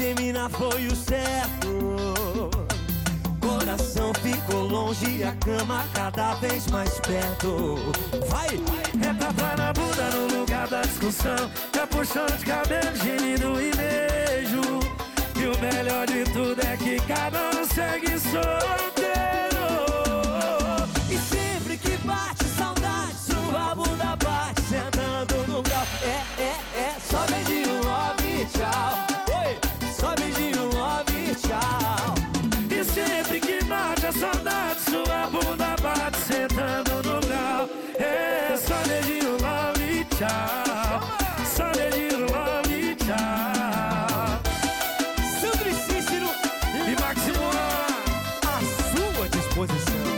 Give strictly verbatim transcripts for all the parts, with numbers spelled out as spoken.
terminar foi o certo. Coração ficou longe e a cama cada vez mais perto. Vai! É tapa na bunda no lugar da discussão, é puxão de cabelo, gemido e beijo. E o melhor de tudo é que cada um segue solteiro. E sempre que bate saudade, sua bunda bate sentando no grau. É, é, é, só beijinho, love e tchau. Oi, só beijinho, love e tchau. E sempre que bate a saudade, sua bunda bate sentando no grau. É só beijinho, love e tchau. Só beijinho, love e tchau. Sandro e Cícero E Máximo à sua disposição.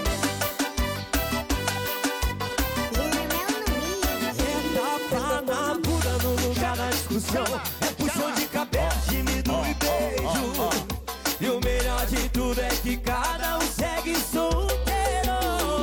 É tapa na bunda no lugar da discussão, é puxão de cabelo, gemido e beijo. E o melhor de tudo é que cada um segue solteiro.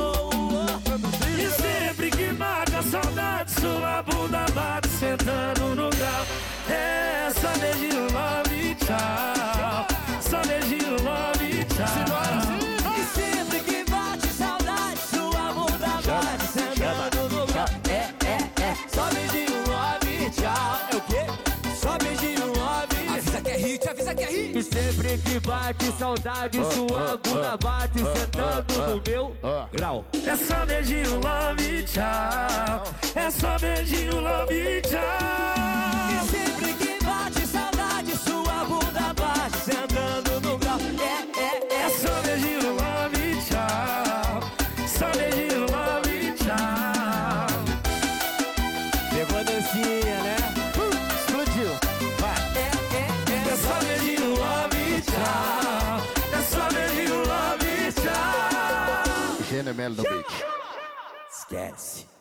E sempre que bate a saudade, sua bunda bate sentando no grau. É só beijinho, love e tchau. Só beijinho, love e tchau. E sempre que bate saudade, sua bunda bate sentando no grau. É, é, é, só beijinho, love e tchau. É o quê? Só beijinho, love. Avisa que é hit, avisa que é hit. E sempre que bate saudade, sua bunda bate sentando no meu grau. É só beijinho, love e tchau. É só beijinho, love e tchau. E sempre que bate saudade, sua bunda bate sentando no grau. É, é, é, É só beijinho, love e tchau. Só beijinho, love e tchau. pegou a dancinha, né? Uh, explodiu. Vai. É, é, é, É só beijinho, love e tchau. É só beijinho, love e tchau. Gênio Melo no beat. esquece.